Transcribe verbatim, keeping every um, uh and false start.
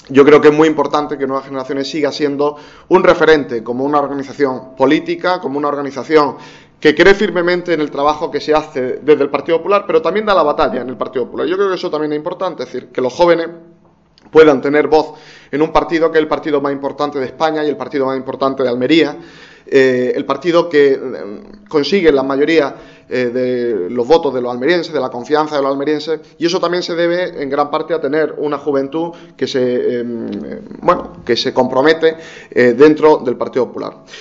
yo creo que es muy importante que Nuevas Generaciones siga siendo un referente como una organización política, como una organización que cree firmemente en el trabajo que se hace desde el Partido Popular, pero también da la batalla en el Partido Popular. Yo creo que eso también es importante, es decir, que los jóvenes puedan tener voz en un partido que es el partido más importante de España y el partido más importante de Almería, eh, el partido que eh, consigue la mayoría eh, de los votos de los almerienses, de la confianza de los almerienses, y eso también se debe en gran parte a tener una juventud que se, eh, bueno, que se compromete eh, dentro del Partido Popular.